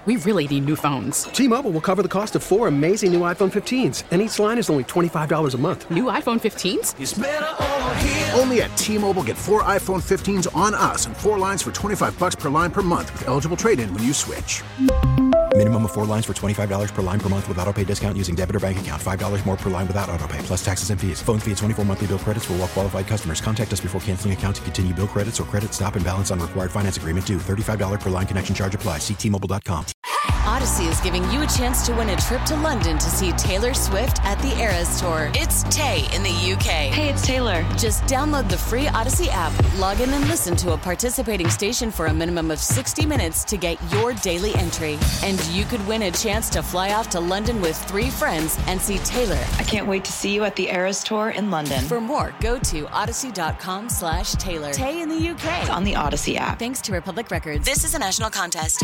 We really need new phones. T-Mobile will cover the cost of 4 amazing new iPhone 15s, and each line is only $25 a month. New iPhone 15s? It's better over here. Only at T-Mobile, get 4 iPhone 15s on us and 4 lines for $25 per line per month with eligible trade-in when you switch. Minimum of 4 lines for $25 per line per month with autopay discount using debit or bank account. $5 more per line without autopay, plus taxes and fees. Phone fee at 24 monthly bill credits for well-qualified customers. Contact us before canceling account to continue bill credits or credit stop and balance on required finance agreement due. $35 per line connection charge applies. See T-Mobile.com. Odyssey is giving you a chance to win a trip to London to see Taylor Swift at the Eras Tour. It's Tay in the UK. Hey, it's Taylor. Just download the free Odyssey app, log in and listen to a participating station for a minimum of 60 minutes to get your daily entry. And you could win a chance to fly off to London with 3 friends and see Taylor. I can't wait to see you at the Eras Tour in London. For more, go to odyssey.com/Taylor. Tay in the UK. It's on the Odyssey app. Thanks to Republic Records. This is a national contest.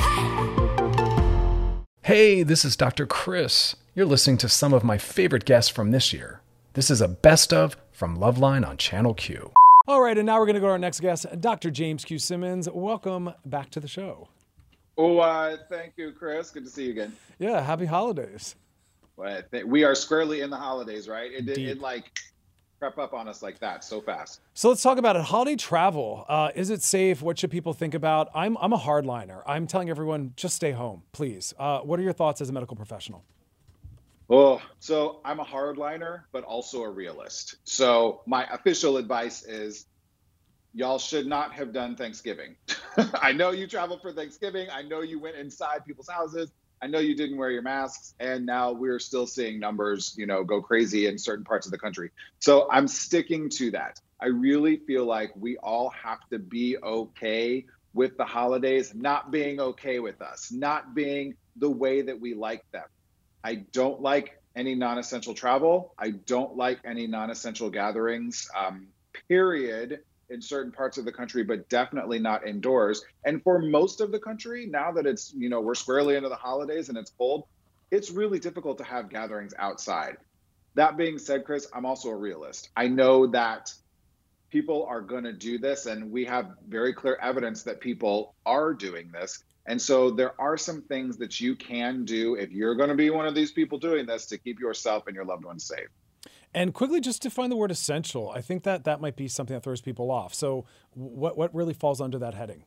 Hey, this is Dr. Chris. You're listening to some of my favorite guests from this year. This is a best of from Loveline on Channel Q. All right, and now we're going to go to our next guest, Dr. James Q. Simmons. Welcome back to the show. Oh, thank you, Chris. Good to see you again. Yeah, happy holidays. Well, we are squarely in the holidays, right? It like crept up on us like that so fast. So let's talk about it. Holiday travel. Is it safe? What should people think about? I'm a hardliner. I'm telling everyone, just stay home, please. What are your thoughts as a medical professional? Oh, so I'm a hardliner, but also a realist. So my official advice is y'all should not have done Thanksgiving. I know you traveled for Thanksgiving. I know you went inside people's houses. I know you didn't wear your masks, and now we're still seeing numbers, go crazy in certain parts of the country. So I'm sticking to that. I really feel like we all have to be okay with the holidays not being okay with us, not being the way that we like them. I don't like any non-essential travel. I don't like any non-essential gatherings, period, in certain parts of the country, but definitely not indoors. And for most of the country, now that it's, we're squarely into the holidays and it's cold, it's really difficult to have gatherings outside. That being said, Chris, I'm also a realist. I know that people are going to do this, and we have very clear evidence that people are doing this. And so there are some things that you can do if you're going to be one of these people doing this to keep yourself and your loved ones safe. And quickly, just define the word essential. I think that might be something that throws people off. So what really falls under that heading?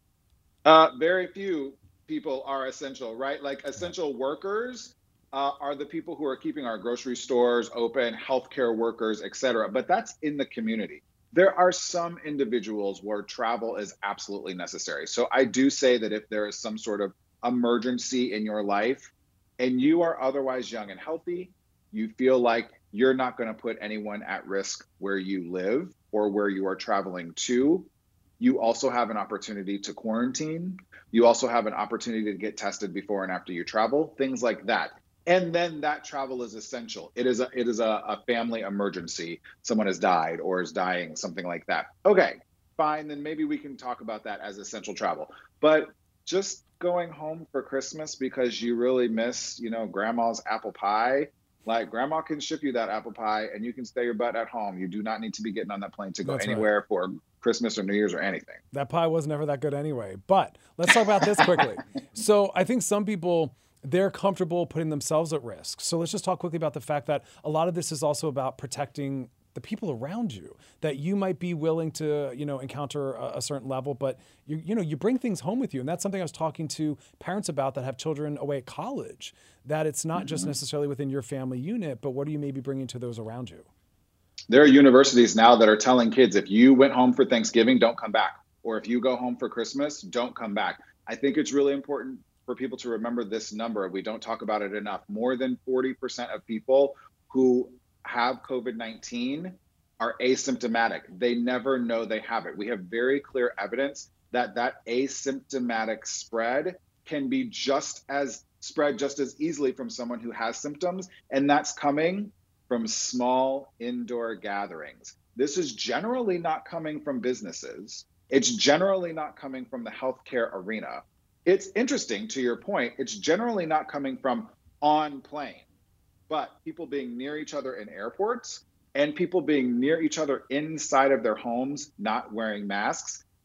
Very few people are essential, right? Like essential workers are the people who are keeping our grocery stores open, healthcare workers, et cetera. But that's in the community. There are some individuals where travel is absolutely necessary. So I do say that if there is some sort of emergency in your life and you are otherwise young and healthy, you feel like you're not going to put anyone at risk where you live or where you are traveling to, you also have an opportunity to quarantine. You also have an opportunity to get tested before and after you travel, things like that. And then that travel is essential. It is a family emergency. Someone has died or is dying, something like that. Okay, fine. Then maybe we can talk about that as essential travel. But just going home for Christmas because you really miss, grandma's apple pie. Like, grandma can ship you that apple pie and you can stay your butt at home. You do not need to be getting on that plane to go anywhere for Christmas or New Year's or anything. That pie was never that good anyway. But let's talk about this quickly. So I think some people, they're comfortable putting themselves at risk. So let's just talk quickly about the fact that a lot of this is also about protecting the people around you, that you might be willing to, encounter a certain level, but you bring things home with you. And that's something I was talking to parents about that have children away at college, that it's not just necessarily within your family unit, but what are you maybe bringing to those around you? There are universities now that are telling kids, if you went home for Thanksgiving, don't come back. Or if you go home for Christmas, don't come back. I think it's really important for people to remember this number. We don't talk about it enough. More than 40% of people who have COVID-19 are asymptomatic. They never know they have it. We have very clear evidence that asymptomatic spread can be just as easily from someone who has symptoms, and that's coming from small indoor gatherings. This is generally not coming from businesses. It's generally not coming from the healthcare arena. It's interesting, to your point, it's generally not coming from on plane. But people being near each other in airports and people being near each other inside of their homes, not wearing masks,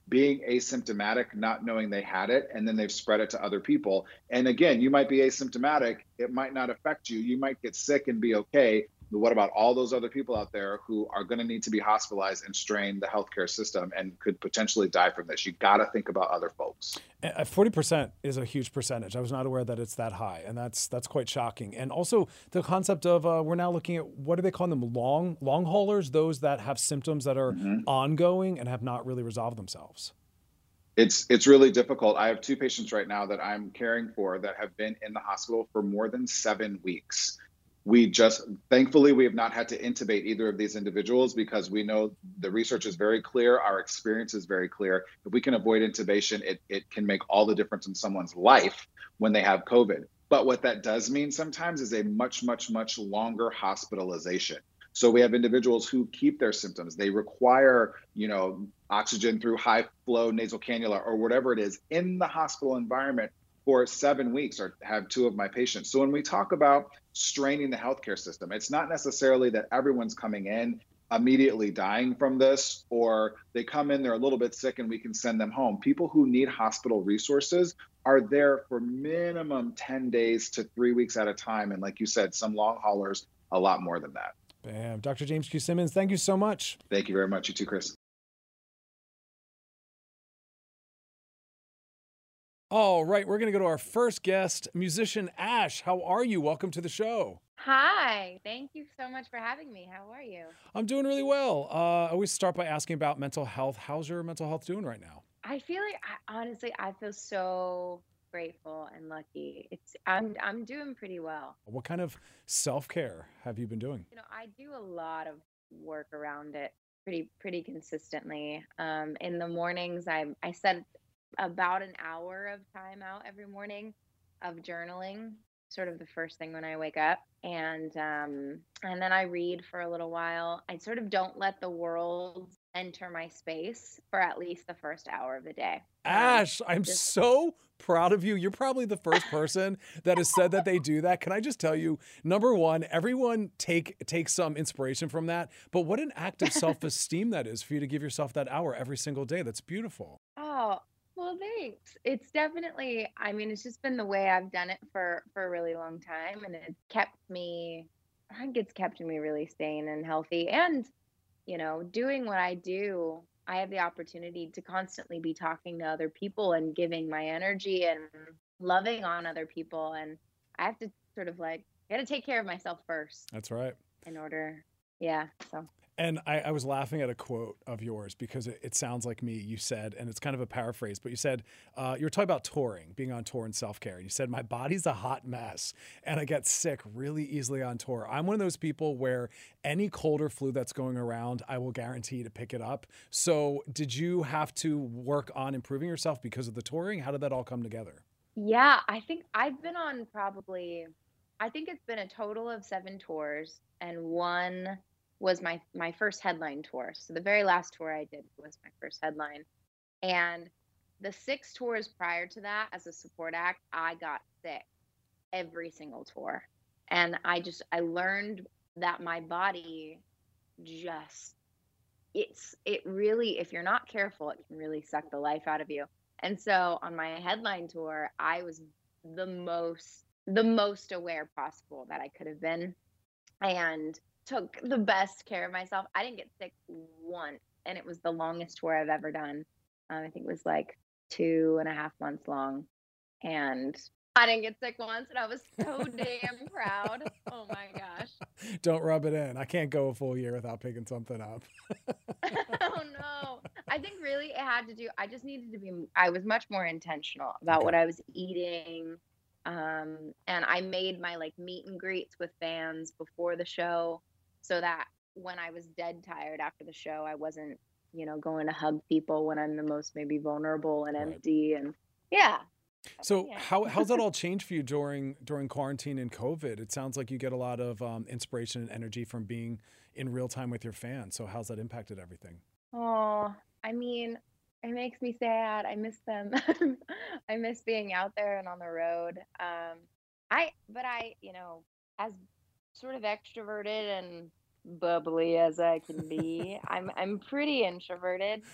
being asymptomatic, not knowing they had it, and then they've spread it to other people. And again, you might be asymptomatic. It might not affect you. You might get sick and be okay. But what about all those other people out there who are going to need to be hospitalized and strain the healthcare system and could potentially die from this? You got to think about other folks. 40% is a huge percentage. I was not aware that it's that high, and that's quite shocking. And also the concept of we're now looking at, what do they call them? Long haulers, those that have symptoms that are ongoing and have not really resolved themselves. It's really difficult. I have 2 patients right now that I'm caring for that have been in the hospital for more than 7 weeks. Thankfully, we have not had to intubate either of these individuals because we know the research is very clear. Our experience is very clear. If we can avoid intubation, it can make all the difference in someone's life when they have COVID. But what that does mean sometimes is a much, much, much longer hospitalization. So we have individuals who keep their symptoms. They require, oxygen through high flow nasal cannula or whatever it is in the hospital environment for 7 weeks, or have 2 of my patients. So when we talk about straining the healthcare system, it's not necessarily that everyone's coming in immediately dying from this, or they come in, they're a little bit sick and we can send them home. People who need hospital resources are there for minimum 10 days to 3 weeks at a time. And like you said, some long haulers, a lot more than that. Bam. Dr. James Q. Simmons, thank you so much. Thank you very much. You too, Chris. All right, we're going to go to our first guest, musician Ash. How are you? Welcome to the show. Hi, thank you so much for having me. How are you? I'm doing really well. I always start by asking about mental health. How's your mental health doing right now? I feel like, I feel so grateful and lucky. I'm doing pretty well. What kind of self-care have you been doing? I do a lot of work around it pretty consistently. In the mornings, I set about an hour of time out every morning of journaling, sort of the first thing when I wake up. And then I read for a little while. I sort of don't let the world enter my space for at least the first hour of the day. Ash, I'm so proud of you. You're probably the first person that has said that they do that. Can I just tell you, number one, everyone take some inspiration from that. But what an act of self-esteem that is for you to give yourself that hour every single day. That's beautiful. Oh, well, thanks. It's definitely, it's just been the way I've done it for a really long time. And it's kept me really sane and healthy. And, doing what I do, I have the opportunity to constantly be talking to other people and giving my energy and loving on other people. And I have to I got to take care of myself first. That's right. In order. Yeah. So. And I was laughing at a quote of yours because it sounds like me. You said, and it's kind of a paraphrase, but you said, you were talking about touring, being on tour and self-care. And you said, my body's a hot mess and I get sick really easily on tour. I'm one of those people where any cold or flu that's going around, I will guarantee to pick it up. So did you have to work on improving yourself because of the touring? How did that all come together? Yeah, I think I've been on it's been a total of 7 tours, and one was my first headline tour. So the very last tour I did was my first headline. And the 6 tours prior to that as a support act, I got sick every single tour. And I learned that my body it really, if you're not careful, it can really suck the life out of you. And so on my headline tour, I was the most aware possible that I could have been, and took the best care of myself. I didn't get sick once, and it was the longest tour I've ever done. I think it was like 2.5 months long, and I didn't get sick once, and I was so damn proud. Oh my gosh. Don't rub it in. I can't go a full year without picking something up. Oh no. I think really it had to do, I was much more intentional about what I was eating. And I made my meet and greets with fans before the show, so that when I was dead tired after the show, I wasn't, going to hug people when I'm the most maybe vulnerable and empty. And yeah. So how's that all changed for you during quarantine and COVID? It sounds like you get a lot of inspiration and energy from being in real time with your fans. So how's that impacted everything? Oh, it makes me sad. I miss them. I miss being out there and on the road. But I, as sort of extroverted and bubbly as I can be, I'm pretty introverted.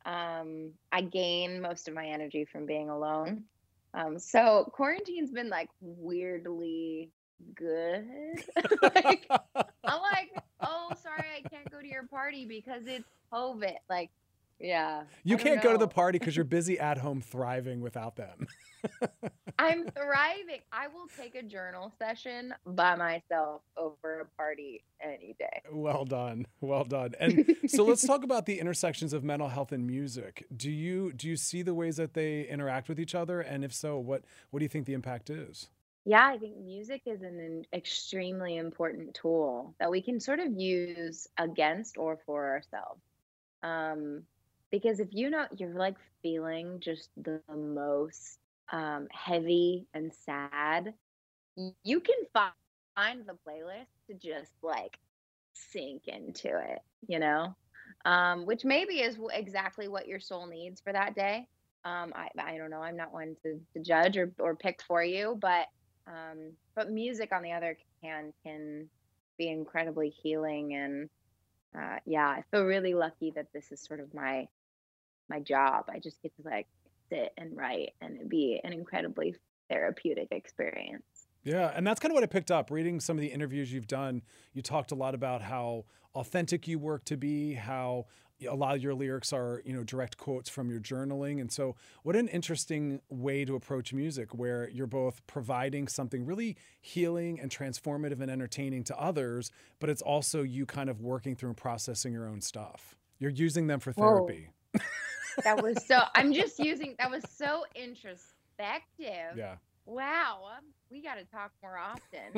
I gain most of my energy from being alone. So quarantine's been like weirdly good. Like, I'm like, oh, sorry, I can't go to your party because it's COVID. Like, yeah. You I don't can't go to the know. party because you're busy at home thriving without them. I'm thriving. I will take a journal session by myself over a party any day. Well done. Well done. And so let's talk about the intersections of mental health and music. Do you see the ways that they interact with each other? And if so, what do you think the impact is? Yeah, I think music is an extremely important tool that we can sort of use against or for ourselves. Because if you're like feeling just the most heavy and sad, you can find the playlist to just like sink into it, which maybe is exactly what your soul needs for that day. I don't know. I'm not one to judge or pick for you, but music on the other hand can be incredibly healing. And yeah, I feel really lucky that this is sort of my job. I just get to like sit and write, and it'd be an incredibly therapeutic experience. Yeah, and that's kind of what I picked up reading some of the interviews you've done. You talked a lot about how authentic you work to be, how a lot of your lyrics are, direct quotes from your journaling. And so what an interesting way to approach music, where you're both providing something really healing and transformative and entertaining to others, but it's also you kind of working through and processing your own stuff. You're using them for therapy. That was so introspective. Yeah. Wow. We got to talk more often.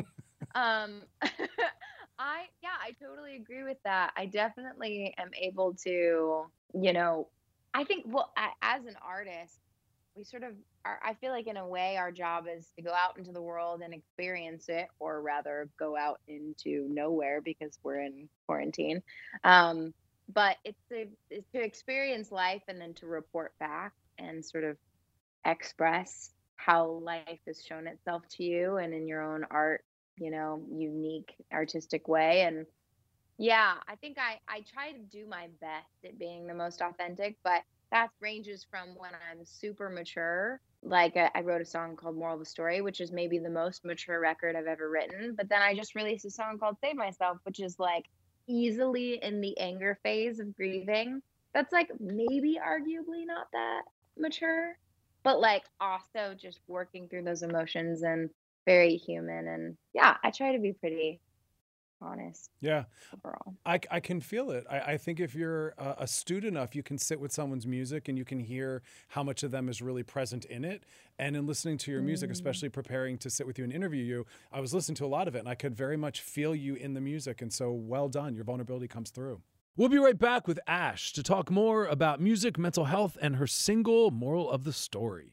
I totally agree with that. I definitely am able to, I think, as an artist, we sort of are, I feel like in a way our job is to go out into the world and experience it, or rather go out into nowhere because we're in quarantine. But it's to experience life and then to report back and sort of express how life has shown itself to you and in your own art, unique artistic way. And yeah, I think I try to do my best at being the most authentic, but that ranges from when I'm super mature. Like I wrote a song called Moral of the Story, which is maybe the most mature record I've ever written. But then I just released a song called Save Myself, which is like easily in the anger phase of grieving. That's like maybe arguably not that mature, but like also just working through those emotions and very human. And yeah, I try to be pretty honest. Yeah. Overall. I can feel it. I think if you're astute enough, you can sit with someone's music and you can hear how much of them is really present in it. And in listening to your music, especially preparing to sit with you and interview you, I was listening to a lot of it and I could very much feel you in the music. And so well done. Your vulnerability comes through. We'll be right back with Ash to talk more about music, mental health, and her single Moral of the Story.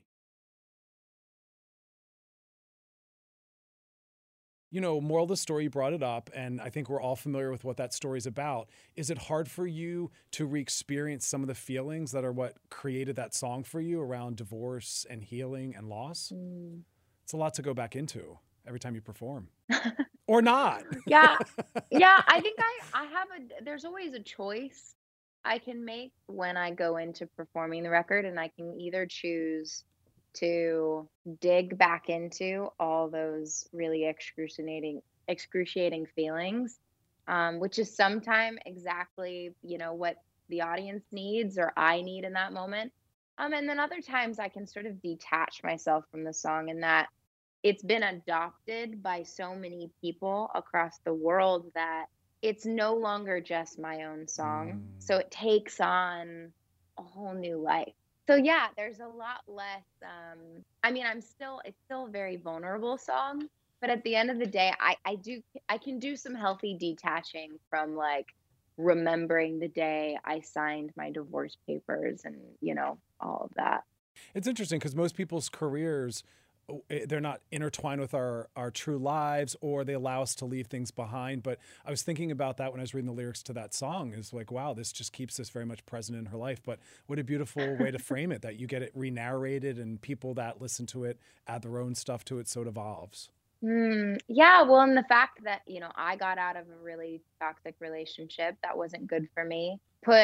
Moral of the story, you brought it up, and I think we're all familiar with what that story is about. Is it hard for you to re-experience some of the feelings that are what created that song for you around divorce and healing and loss? It's a lot to go back into every time you perform. Or not. Yeah. I think I have there's always a choice I can make when I go into performing the record, and I can either choose to dig back into all those really excruciating feelings, which is sometimes exactly, what the audience needs or I need in that moment. And then other times I can sort of detach myself from the song, in that it's been adopted by so many people across the world that it's no longer just my own song. So it takes on a whole new life. So yeah, there's a lot less, it's still a very vulnerable song, but at the end of the day, I can do some healthy detaching from like remembering the day I signed my divorce papers and, all of that. It's interesting because most people's careers, they're not intertwined with our true lives, or they allow us to leave things behind. But I was thinking about that when I was reading the lyrics to that song, is like, wow, this just keeps this very much present in her life. But what a beautiful way to frame it, that you get it re-narrated and people that listen to it add their own stuff to it, so it evolves. Yeah, well, and the fact that, I got out of a really toxic relationship that wasn't good for me, put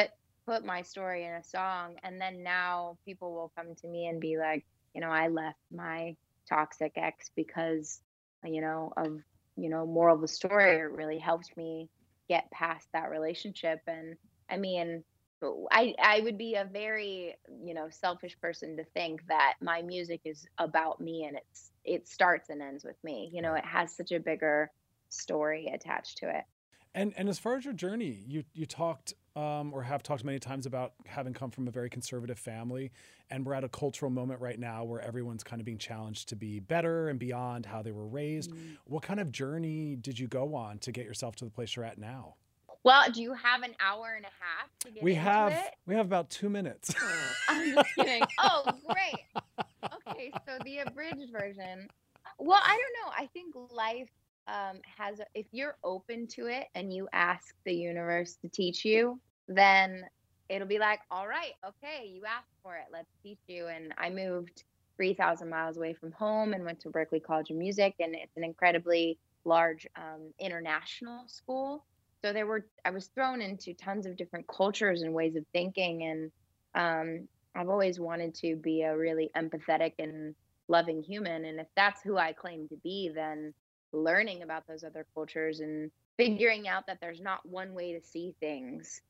put my story in a song, and then now people will come to me and be like, I left my toxic ex because, of, moral of the story. It really helped me get past that relationship. And I mean, I would be a very, selfish person to think that my music is about me and it starts and ends with me. It has such a bigger story attached to it. And as far as your journey, you talked or have talked many times about having come from a very conservative family, and we're at a cultural moment right now where everyone's kind of being challenged to be better and beyond how they were raised. Mm-hmm. What kind of journey did you go on to get yourself to the place you're at now? Well, do you have an hour and a half to get into it? We have about 2 minutes. I'm just kidding. Oh, great. Okay, so the abridged version. Well, I don't know. I think life if you're open to it and you ask the universe to teach you, then it'll be like, all right, okay, you asked for it, let's teach you. And I moved 3,000 miles away from home and went to Berklee College of Music, and it's an incredibly large international school. So I was thrown into tons of different cultures and ways of thinking, and I've always wanted to be a really empathetic and loving human. And if that's who I claim to be, then learning about those other cultures and figuring out that there's not one way to see things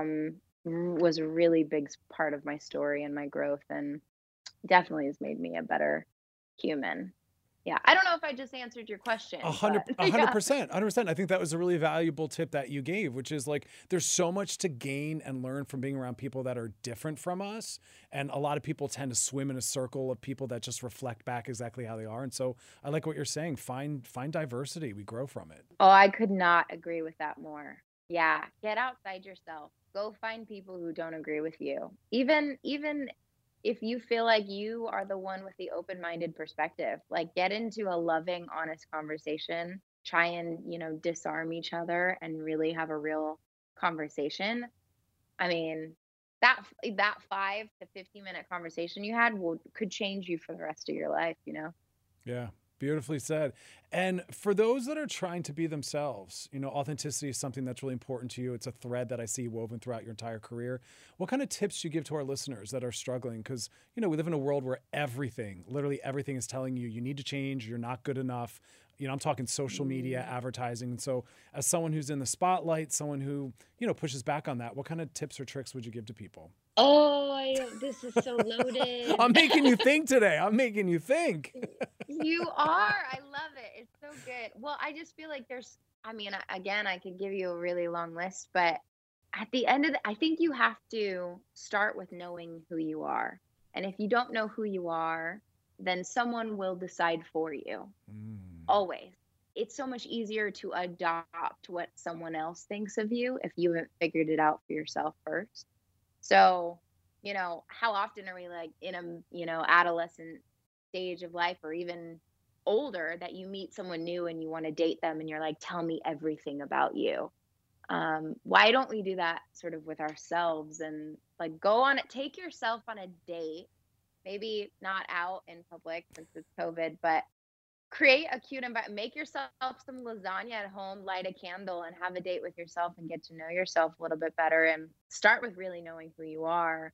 was a really big part of my story and my growth, and definitely has made me a better human. Yeah. I don't know if I just answered your question. 100%. 100%. I think that was a really valuable tip that you gave, which is like, there's so much to gain and learn from being around people that are different from us. And a lot of people tend to swim in a circle of people that just reflect back exactly how they are. And so I like what you're saying. Find diversity. We grow from it. Oh, I could not agree with that more. Yeah. Get outside yourself. Go find people who don't agree with you. Even if you feel like you are the one with the open-minded perspective, like get into a loving, honest conversation, try and, disarm each other and really have a real conversation. I mean, that 5 to 15-minute conversation you had could change you for the rest of your life, Yeah. Beautifully said. And for those that are trying to be themselves, authenticity is something that's really important to you. It's a thread that I see woven throughout your entire career. What kind of tips do you give to our listeners that are struggling? Because, we live in a world where literally everything is telling you need to change, you're not good enough. I'm talking social media, advertising. And so as someone who's in the spotlight, someone who, pushes back on that, what kind of tips or tricks would you give to people? Oh, this is so loaded. I'm making you think today. I'm making you think. You are. I love it. It's so good. Well, I just feel like again, I could give you a really long list, but at the end of I think you have to start with knowing who you are. And if you don't know who you are, then someone will decide for you. Always. It's so much easier to adopt what someone else thinks of you if you haven't figured it out for yourself first. So, how often are we like in a, adolescent stage of life or even older that you meet someone new and you want to date them and you're like, tell me everything about you. Why don't we do that sort of with ourselves and like take yourself on a date, maybe not out in public since it's COVID, but create a cute environment, make yourself some lasagna at home, light a candle and have a date with yourself and get to know yourself a little bit better and start with really knowing who you are.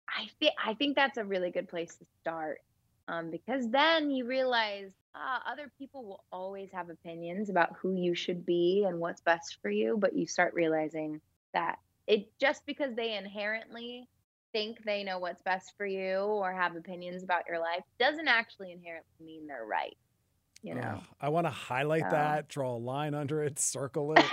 I think that's a really good place to start. Because then you realize other people will always have opinions about who you should be and what's best for you. But you start realizing that just because they inherently think they know what's best for you or have opinions about your life doesn't actually inherently mean they're right. I want to highlight that, draw a line under it, circle it.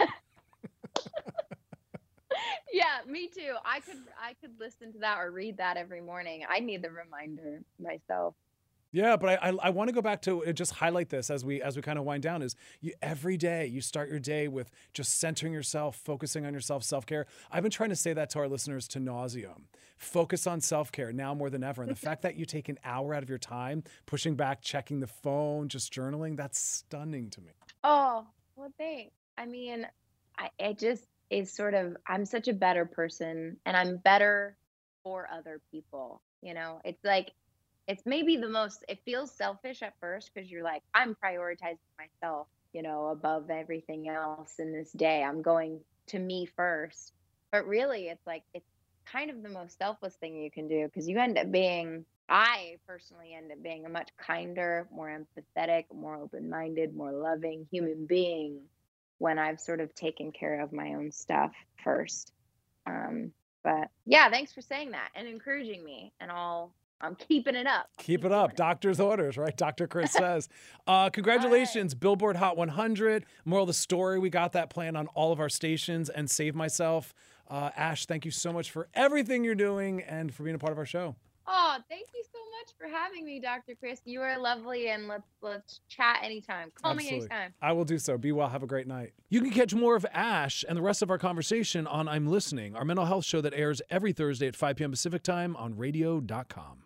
Yeah, me too. I could listen to that or read that every morning. I need the reminder myself. Yeah, but I want to go back to just highlight this as we kind of wind down is every day you start your day with just centering yourself, focusing on yourself, self-care. I've been trying to say that to our listeners to nauseum. Focus on self-care now more than ever. And the fact that you take an hour out of your time, pushing back, checking the phone, just journaling, that's stunning to me. Oh, well, thanks. I mean, it just is sort of, I'm such a better person and I'm better for other people. It's like, it's maybe it feels selfish at first because you're like, I'm prioritizing myself, above everything else in this day. I'm going to me first. But really, it's like, it's kind of the most selfless thing you can do, because I personally end up being a much kinder, more empathetic, more open-minded, more loving human being when I've sort of taken care of my own stuff first. But yeah, thanks for saying that and encouraging me, and I'm keeping it up. Keep it up. Doctor's orders, right? Dr. Chris says. Congratulations, Billboard Hot 100. Moral of the story, we got that planned on all of our stations, and Save Myself. Ash, thank you so much for everything you're doing and for being a part of our show. Oh, thank you so much for having me, Dr. Chris. You are lovely, and let's chat anytime. Call me anytime. I will do so. Be well. Have a great night. You can catch more of Ash and the rest of our conversation on I'm Listening, our mental health show that airs every Thursday at 5 p.m. Pacific time on radio.com.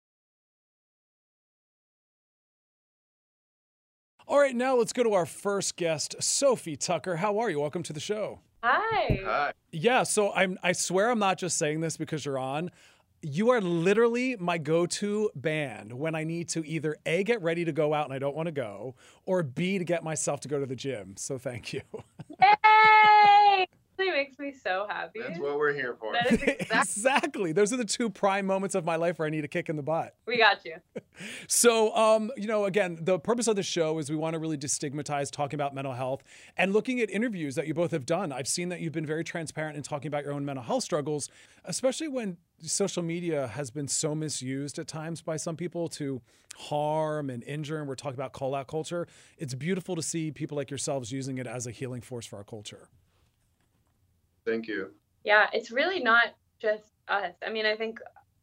All right, now let's go to our first guest, Sophie Tucker. How are you? Welcome to the show. Hi. Hi. Yeah, so I swear I'm not just saying this because you're on. You are literally my go-to band when I need to either A, get ready to go out and I don't want to go, or B, to get myself to go to the gym. So thank you. Yay! It makes me so happy. That's what we're here for. That is Exactly. Those are the two prime moments of my life where I need a kick in the butt. We got you. So, again, the purpose of the show is we want to really destigmatize talking about mental health and looking at interviews that you both have done. I've seen that you've been very transparent in talking about your own mental health struggles, especially when social media has been so misused at times by some people to harm and injure. And we're talking about call out culture. It's beautiful to see people like yourselves using it as a healing force for our culture. Thank you. Yeah, it's really not just us. I mean, I think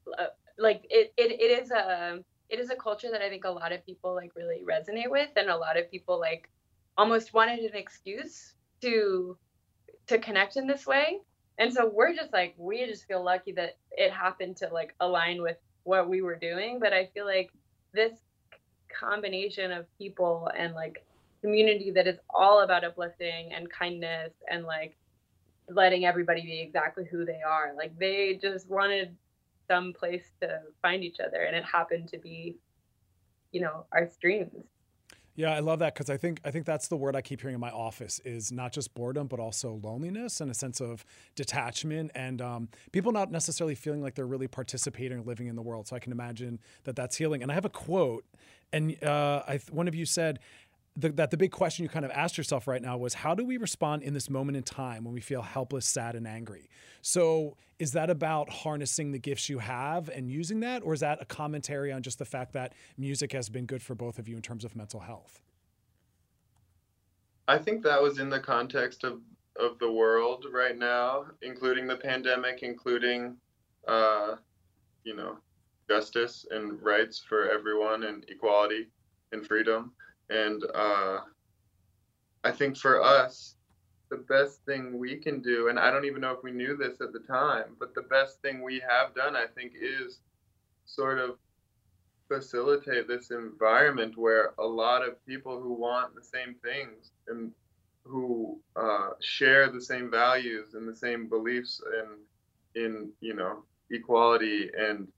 it is a culture that I think a lot of people like really resonate with, and a lot of people like almost wanted an excuse to connect in this way. And so we just feel lucky that it happened to like align with what we were doing. But I feel like this combination of people and like community that is all about uplifting and kindness and like letting everybody be exactly who they are. Like they just wanted some place to find each other, and it happened to be, our streams. Yeah, I love that, because I think that's the word I keep hearing in my office is not just boredom, but also loneliness and a sense of detachment and people not necessarily feeling like they're really participating or living in the world. So I can imagine that that's healing. And I have a quote, and one of you said, that the big question you kind of asked yourself right now was, how do we respond in this moment in time when we feel helpless, sad, and angry? So is that about harnessing the gifts you have and using that? Or is that a commentary on just the fact that music has been good for both of you in terms of mental health? I think that was in the context of the world right now, including the pandemic, including, justice and rights for everyone and equality and freedom. And I think for us, the best thing we can do, and I don't even know if we knew this at the time, but the best thing we have done, I think, is sort of facilitate this environment where a lot of people who want the same things and who share the same values and the same beliefs in equality and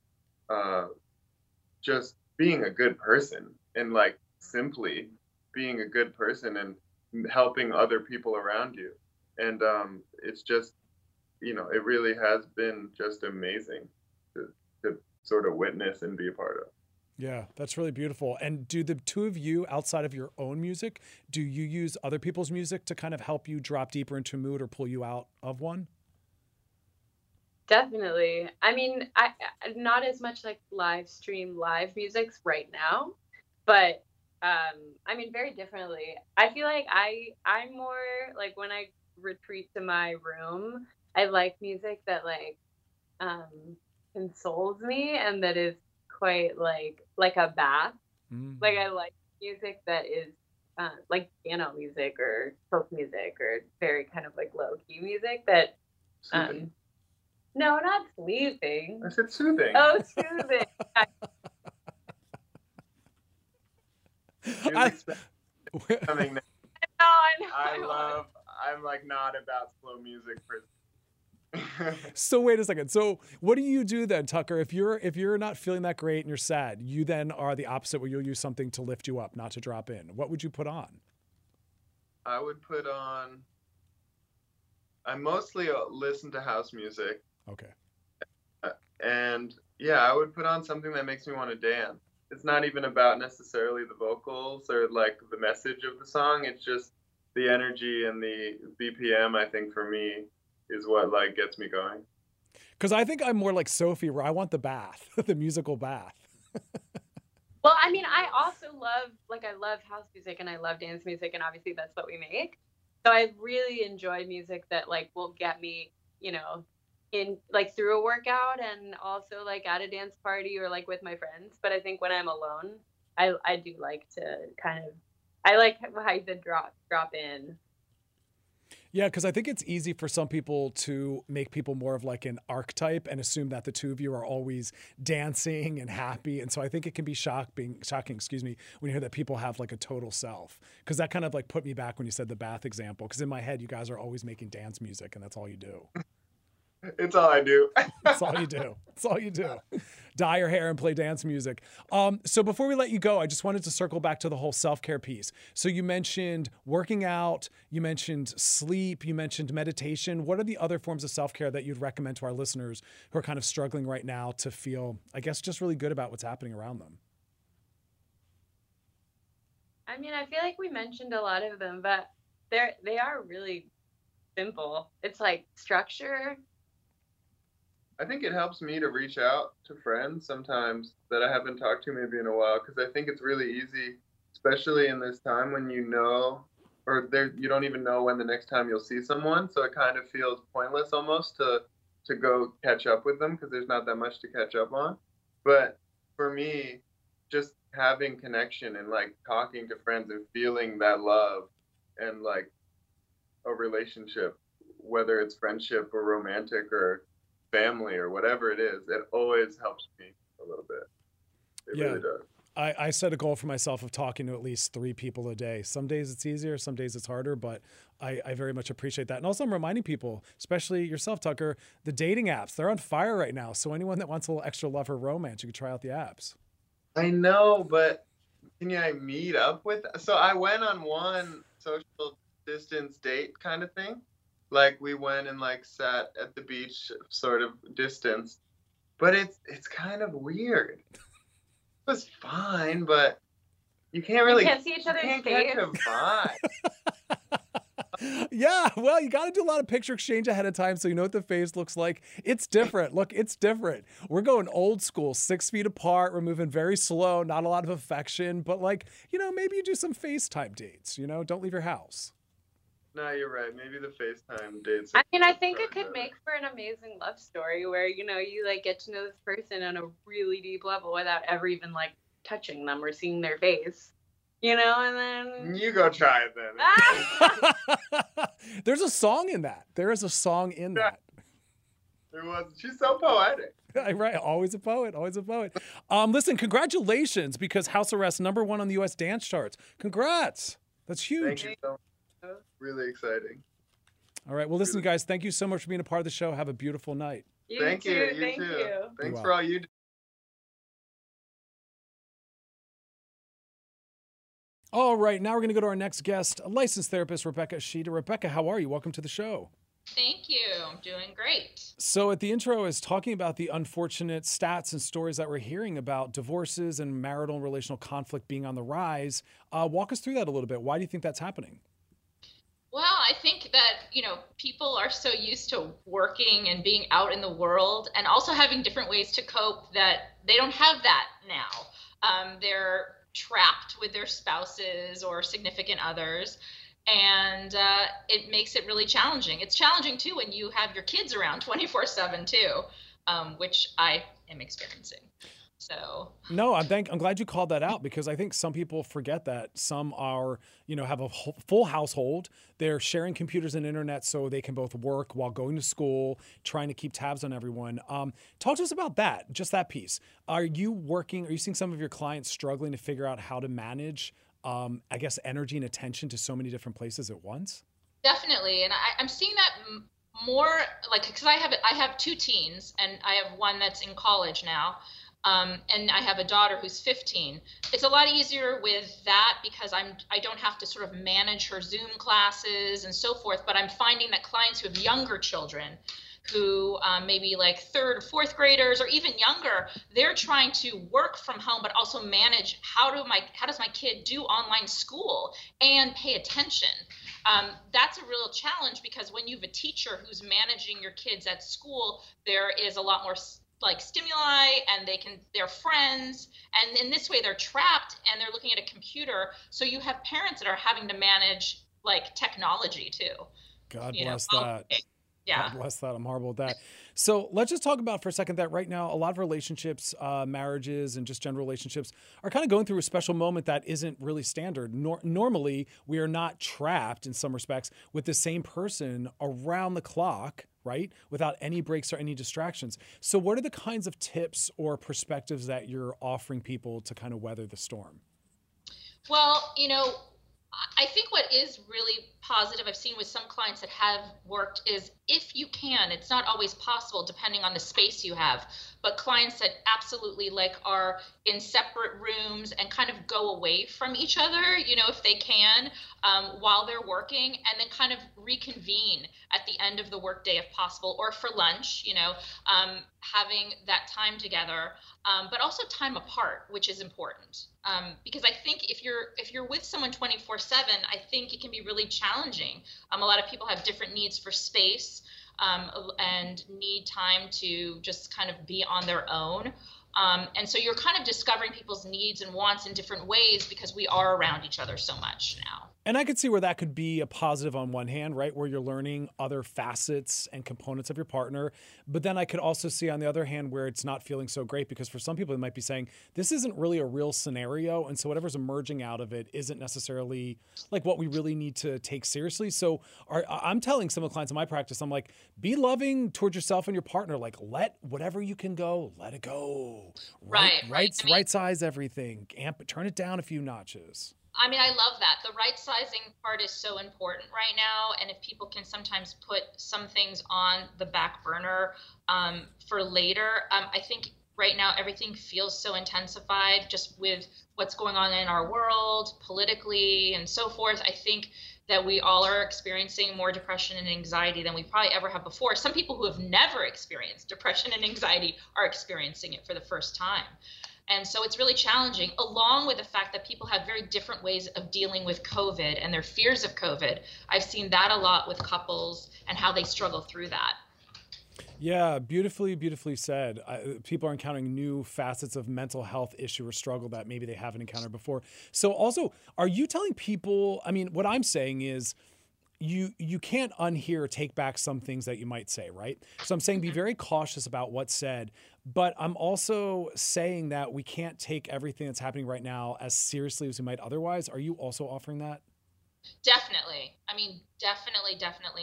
just being a good person and like simply being a good person and helping other people around you. And it's just, it really has been just amazing to sort of witness and be a part of. Yeah, that's really beautiful. And do the two of you, outside of your own music, do you use other people's music to kind of help you drop deeper into a mood or pull you out of one? Definitely. I mean, I not as much like live music right now, but I mean, very differently. I feel like I'm more like when I retreat to my room, I like music that like consoles me and that is quite like a bath. Like I like music that is like piano music or folk music or very kind of like low key music that no, not sleeping. I said soothing. Oh, soothing. Coming now. I know. I'm like not about slow music person. So wait a second. So what do you do then, Tucker? If you're not feeling that great and you're sad, you then are the opposite where you'll use something to lift you up, not to drop in. What would you put on? I would put on, I mostly listen to house music. Okay. And yeah, I would put on something that makes me want to dance. It's not even about necessarily the vocals or like the message of the song. It's just the energy and the BPM, I think, for me is what like gets me going. Because I think I'm more like Sophie, where I want the bath, the musical bath. Well, I mean, I also I love house music and I love dance music, and obviously that's what we make. So I really enjoy music that like will get me, you know, in like through a workout and also like at a dance party or like with my friends. But I think when I'm alone, I do like to kind of, I like how you said drop in. Yeah, because I think it's easy for some people to make people more of like an archetype and assume that the two of you are always dancing and happy. And so I think it can be shocking, when you hear that people have like a total self. Because that kind of like put me back when you said the bath example. Because in my head, you guys are always making dance music and that's all you do. It's all I do. That's all you do. That's all you do. Dye your hair and play dance music. So before we let you go, I just wanted to circle back to the whole self-care piece. So you mentioned working out, you mentioned sleep, you mentioned meditation. What are the other forms of self-care that you'd recommend to our listeners who are kind of struggling right now to feel, I guess, just really good about what's happening around them? I mean, I feel like we mentioned a lot of them, but they are really simple. It's like structure. I think it helps me to reach out to friends sometimes that I haven't talked to maybe in a while, because I think it's really easy, especially in this time when you know, or you don't even know when the next time you'll see someone. So it kind of feels pointless almost to go catch up with them because there's not that much to catch up on. But for me, just having connection and like talking to friends and feeling that love and like a relationship, whether it's friendship or romantic or family or whatever it is, it always helps me a little bit. It really does. I set a goal for myself of talking to at least 3 people a day. Some days it's easier, some days it's harder, but I very much appreciate that. And also I'm reminding people, especially yourself, Tucker, the dating apps, they're on fire right now. So anyone that wants a little extra love or romance, you can try out the apps. I know, but can I meet up with? So I went on one social distance date kind of thing. Like we went and like sat at the beach sort of distance, but it's kind of weird. It was fine, but you can't really see each other's face. Catch a vibe. Yeah, well, you got to do a lot of picture exchange ahead of time so you know what the face looks like. It's different. Look, it's different. We're going old school, 6 feet apart. We're moving very slow, not a lot of affection, but like, you know, maybe you do some FaceTime dates, you know, don't leave your house. No, you're right. Maybe the FaceTime dates. I mean, I think it could make for an amazing love story where, you know, you like get to know this person on a really deep level without ever even like touching them or seeing their face, you know, and then you go try it then. There's a song in that. There is a song in that. There was. She's so poetic. Right. Always a poet. Always a poet. Listen, congratulations, because House Arrest #1 on the U.S. dance charts. Congrats. That's huge. Thank you so much. Really exciting. All right. Well, listen, guys, thank you so much for being a part of the show. Have a beautiful night. Thank you. Thank you. Thanks for all you do. All right. Now we're going to go to our next guest, a licensed therapist, Rebecca Ishida. Rebecca, how are you? Welcome to the show. Thank you. I'm doing great. So at the intro, I was talking about the unfortunate stats and stories that we're hearing about divorces and marital and relational conflict being on the rise. Walk us through that a little bit. Why do you think that's happening? Well, I think that, you know, people are so used to working and being out in the world and also having different ways to cope that they don't have that now. They're trapped with their spouses or significant others. And it makes it really challenging. It's challenging, too, when you have your kids around 24/7, too, which I am experiencing. So no, I'm glad you called that out, because I think some people forget that some are, you know, have a full household. They're sharing computers and internet so they can both work while going to school, trying to keep tabs on everyone. Talk to us about that, just that piece. Are you seeing some of your clients struggling to figure out how to manage I guess, energy and attention to so many different places at once? Definitely. And I'm seeing that more, like, because I have 2 teens, and I have one that's in college now. And I have a daughter who's 15. It's a lot easier with that because I don't have to sort of manage her Zoom classes and so forth. But I'm finding that clients who have younger children who maybe like third or fourth graders or even younger, they're trying to work from home, but also manage how does my kid do online school and pay attention. That's a real challenge, because when you have a teacher who's managing your kids at school, there is a lot more like stimuli, and they're friends, and in this way they're trapped and they're looking at a computer. So you have parents that are having to manage like technology too. God bless that. Yeah. God bless that. I'm horrible at that. So let's just talk about for a second that right now, a lot of relationships, marriages, and just general relationships are kind of going through a special moment that isn't really standard. Normally, we are not trapped in some respects with the same person around the clock, right? Without any breaks or any distractions. So what are the kinds of tips or perspectives that you're offering people to kind of weather the storm? Well, I think what is really positive I've seen with some clients that have worked is, if you can, it's not always possible depending on the space you have, but clients that absolutely like are in separate rooms and kind of go away from each other, if they can, while they're working, and then kind of reconvene at the end of the workday if possible, or for lunch, having that time together, but also time apart, which is important. Because I think if you're with someone 24/7, I think it can be really challenging. A lot of people have different needs for space, and need time to just kind of be on their own. And so you're kind of discovering people's needs and wants in different ways, because we are around each other so much now. And I could see where that could be a positive on one hand, right? Where you're learning other facets and components of your partner. But then I could also see on the other hand where it's not feeling so great, because for some people they might be saying, this isn't really a real scenario. And so whatever's emerging out of it isn't necessarily like what we really need to take seriously. So I'm telling some of the clients in my practice, I'm like, be loving towards yourself and your partner. Like, let whatever you can go, let it go. Right size everything. Turn it down a few notches. I mean, I love that. The right sizing part is so important right now. And if people can sometimes put some things on the back burner for later, I think right now everything feels so intensified just with what's going on in our world, politically and so forth. I think that we all are experiencing more depression and anxiety than we probably ever have before. Some people who have never experienced depression and anxiety are experiencing it for the first time. And so it's really challenging, along with the fact that people have very different ways of dealing with COVID and their fears of COVID. I've seen that a lot with couples and how they struggle through that. Yeah, beautifully, beautifully said. People are encountering new facets of mental health issue or struggle that maybe they haven't encountered before. So also, are you telling people, I mean, what I'm saying is, you can't unhear or take back some things that you might say, right? So I'm saying be very cautious about what's said, but I'm also saying that we can't take everything that's happening right now as seriously as we might otherwise. Are you also offering that? Definitely. I mean, definitely.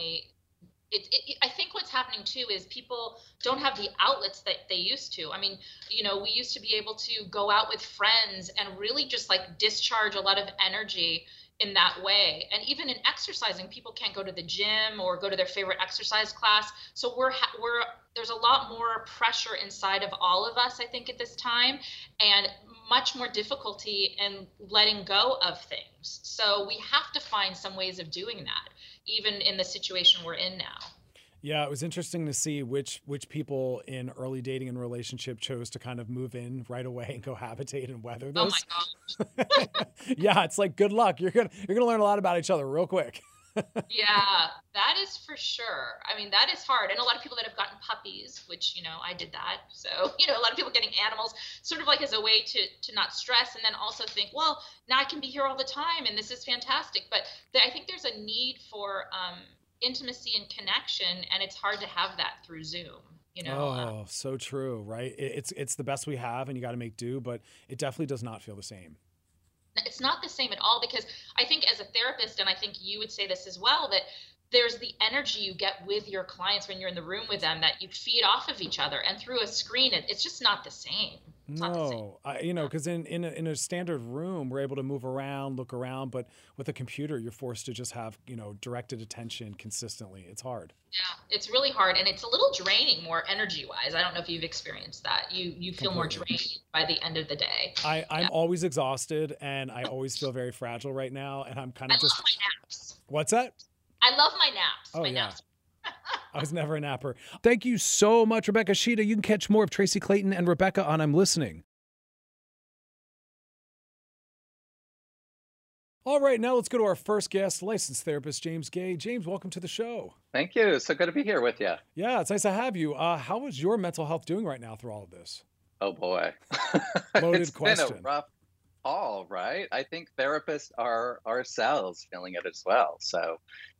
I think what's happening too is people don't have the outlets that they used to. I mean, we used to be able to go out with friends and really just like discharge a lot of energy in that way. And even in exercising, people can't go to the gym or go to their favorite exercise class. So there's a lot more pressure inside of all of us, I think, at this time, and much more difficulty in letting go of things. So we have to find some ways of doing that, even in the situation we're in now. Yeah, it was interesting to see which people in early dating and relationship chose to kind of move in right away and cohabitate and weather this. Oh my gosh. Yeah, it's like, good luck. You're gonna learn a lot about each other real quick. Yeah, that is for sure. I mean, that is hard. And a lot of people that have gotten puppies, which, I did that. So, a lot of people getting animals sort of like as a way to not stress, and then also think, well, now I can be here all the time and this is fantastic. But I think there's a need for intimacy and connection, and it's hard to have that through Zoom. Oh, so true, right? It's the best we have, and you got to make do, but it definitely does not feel the same. It's not the same at all, because I think as a therapist, and I think you would say this as well, that there's the energy you get with your clients when you're in the room with them, that you feed off of each other, and through a screen, it's just not the same. No, because in a standard room, we're able to move around, look around, but with a computer, you're forced to just have, directed attention consistently. It's hard. Yeah, it's really hard, and it's a little draining, more energy-wise. I don't know if you've experienced that. You feel more drained by the end of the day. I'm always exhausted, and I always feel very fragile right now, and I'm kind of I love my naps. What's that? I love my naps. Oh, my yeah. naps. I was never a napper. Thank you so much, Rebecca Sheeta. You can catch more of Tracy Clayton and Rebecca on I'm Listening. All right, now let's go to our first guest, licensed therapist James Gay. James, welcome to the show. Thank you. So good to be here with you. Yeah, it's nice to have you. How is your mental health doing right now through all of this? Oh, boy. Loaded question. It's been a rough haul, right? I think therapists are ourselves feeling it as well. So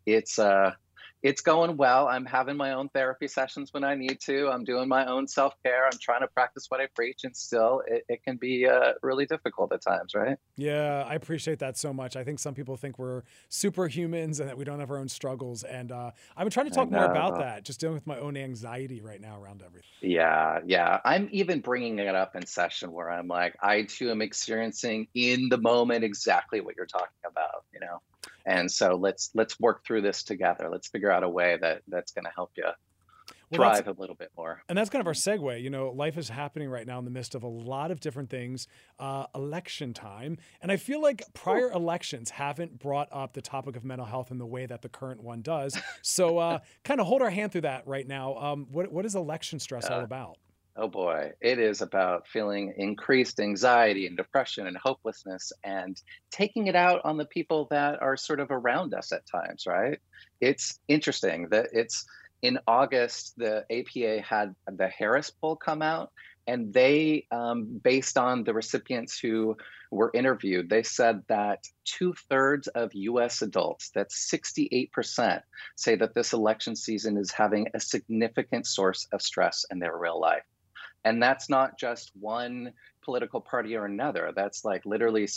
it's going well. I'm having my own therapy sessions when I need to. I'm doing my own self-care. I'm trying to practice what I preach, and still it can be really difficult at times, right? Yeah, I appreciate that so much. I think some people think we're superhumans and that we don't have our own struggles. And I've been trying to talk more about that, just dealing with my own anxiety right now around everything. Yeah. I'm even bringing it up in session where I'm like, I too am experiencing in the moment exactly what you're talking about, you know? And so let's work through this together. Let's figure out a way that's going to help you thrive a little bit more. And that's kind of our segue. You know, life is happening right now in the midst of a lot of different things, election time. And I feel like prior elections haven't brought up the topic of mental health in the way that the current one does. So kind of hold our hand through that right now. What is election stress all about? Oh boy, it is about feeling increased anxiety and depression and hopelessness and taking it out on the people that are sort of around us at times, right? It's interesting that it's in August, the APA had the Harris poll come out, and they, based on the recipients who were interviewed, they said that 2/3 of US adults, that's 68%, say that this election season is having a significant source of stress in their real life. And that's not just one political party or another. That's like literally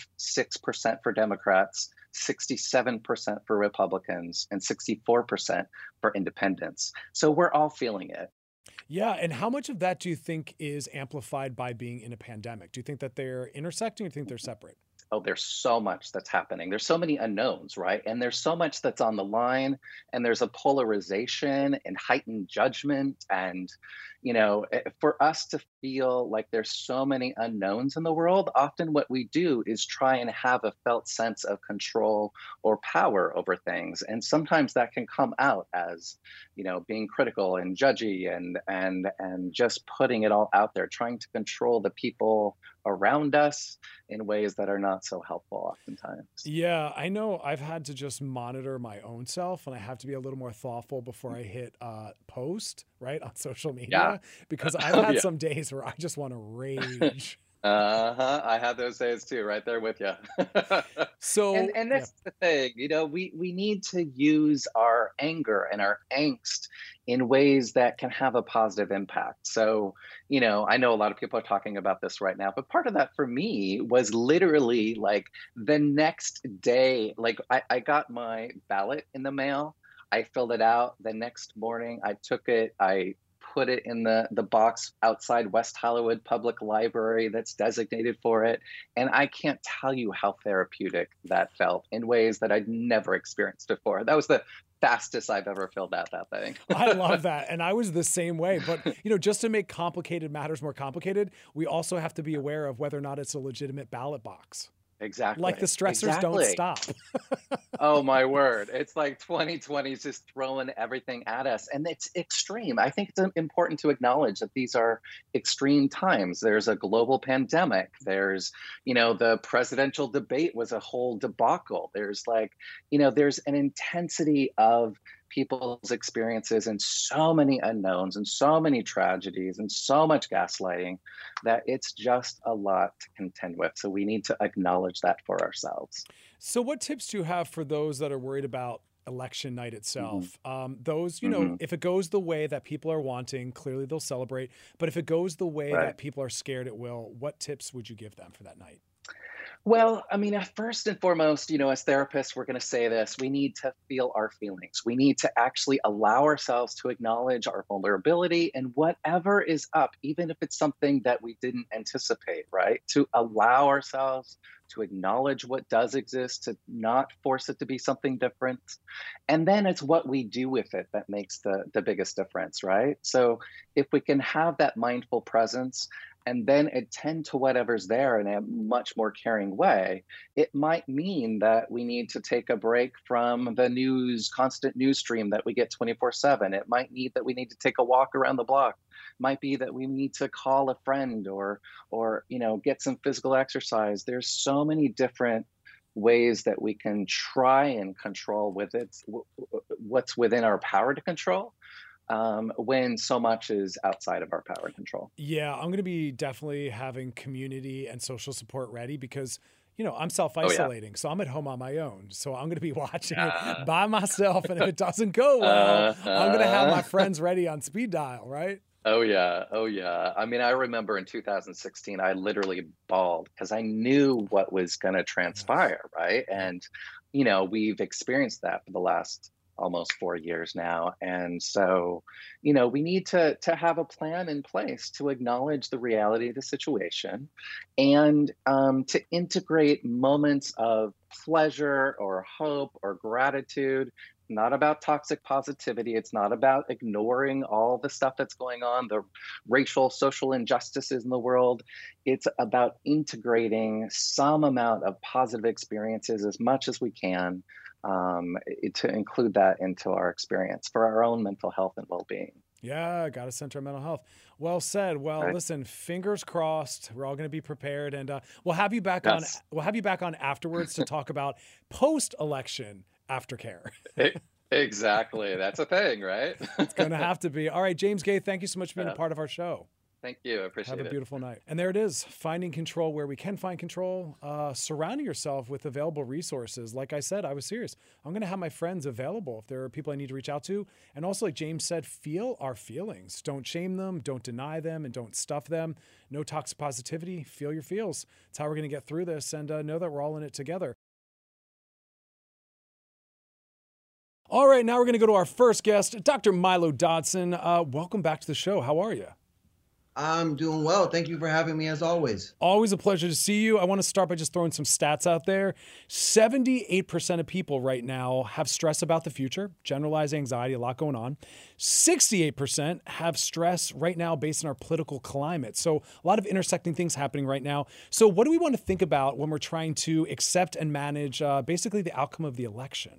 76% for Democrats, 67% for Republicans, and 64% for independents. So we're all feeling it. Yeah. And how much of that do you think is amplified by being in a pandemic? Do you think that they're intersecting, or do you think they're separate? Oh, there's so much that's happening. There's so many unknowns, right? And there's so much that's on the line, and there's a polarization and heightened judgment. And, you know, for us to feel like there's so many unknowns in the world, often what we do is try and have a felt sense of control or power over things. And sometimes that can come out as, you know, being critical and judgy and just putting it all out there, trying to control the people around us in ways that are not so helpful oftentimes. Yeah, I know I've had to just monitor my own self, and I have to be a little more thoughtful before I hit post, right, on social media, because I've had some days where I just want to rage. I have those days too, right there with you. So, and that's the thing, you know, we need to use our anger and our angst in ways that can have a positive impact. So, you know, I know a lot of people are talking about this right now, but part of that for me was literally like the next day, like I got my ballot in the mail. I filled it out the next morning. I took it, I put it in the box outside West Hollywood Public Library that's designated for it. And I can't tell you how therapeutic that felt in ways that I'd never experienced before. That was the fastest I've ever filled out that thing. I love that. And I was the same way. But, you know, just to make complicated matters more complicated, we also have to be aware of whether or not it's a legitimate ballot box. Exactly. Like the stressors don't stop. Oh, my word. It's like 2020 is just throwing everything at us. And it's extreme. I think it's important to acknowledge that these are extreme times. There's a global pandemic. There's, you know, the presidential debate was a whole debacle. There's like, you know, there's an intensity of people's experiences and so many unknowns and so many tragedies and so much gaslighting that it's just a lot to contend with. So we need to acknowledge that for ourselves. So what tips do you have for those that are worried about election night itself? Those, you know, if it goes the way that people are wanting, clearly they'll celebrate. But if it goes the way that people are scared it will, what tips would you give them for that night? Well, I mean, first and foremost, you know, as therapists, we're going to say this, we need to feel our feelings. We need to actually allow ourselves to acknowledge our vulnerability and whatever is up, even if it's something that we didn't anticipate, right? To allow ourselves to acknowledge what does exist, to not force it to be something different. And then it's what we do with it that makes the biggest difference, right? So if we can have that mindful presence, and then attend to whatever's there in a much more caring way, it might mean that we need to take a break from the constant news stream that we get 24/7. It might mean that we need to take a walk around the block. Might be that we need to call a friend or get some physical exercise. There's so many different ways that we can try and control what's within our power to control, when so much is outside of our power and control. Yeah, I'm going to be definitely having community and social support ready because, I'm self-isolating. So I'm at home on my own. So I'm going to be watching it by myself. And if it doesn't go well, I'm going to have my friends ready on speed dial, right? Oh, yeah. Oh, yeah. I mean, I remember in 2016, I literally bawled because I knew what was going to transpire, right? And, we've experienced that for the last almost 4 years now. And so, we need to have a plan in place to acknowledge the reality of the situation and to integrate moments of pleasure or hope or gratitude. Not about toxic positivity. It's not about ignoring all the stuff that's going on, the racial, social injustices in the world. It's about integrating some amount of positive experiences as much as we can, to include that into our experience for our own mental health and well-being. Yeah, got to center our mental health. Well said. Well, listen, fingers crossed. We're all going to be prepared, and we'll have you back on. We'll have you back on afterwards to talk about post-election aftercare. Exactly. That's a thing, right? It's going to have to be. All right, James Gay, thank you so much for being a part of our show. Thank you. I appreciate it. Have a beautiful night. And there it is, finding control where we can find control, surrounding yourself with available resources. Like I said, I was serious. I'm going to have my friends available if there are people I need to reach out to. And also, like James said, feel our feelings. Don't shame them, don't deny them, and don't stuff them. No toxic positivity. Feel your feels. It's how we're going to get through this and know that we're all in it together. All right, now we're going to go to our first guest, Dr. Milo Dodson. Welcome back to the show. How are you? I'm doing well. Thank you for having me as always. Always a pleasure to see you. I want to start by just throwing some stats out there. 78% of people right now have stress about the future, generalized anxiety, a lot going on. 68% have stress right now based on our political climate. So a lot of intersecting things happening right now. So what do we want to think about when we're trying to accept and manage basically the outcome of the election?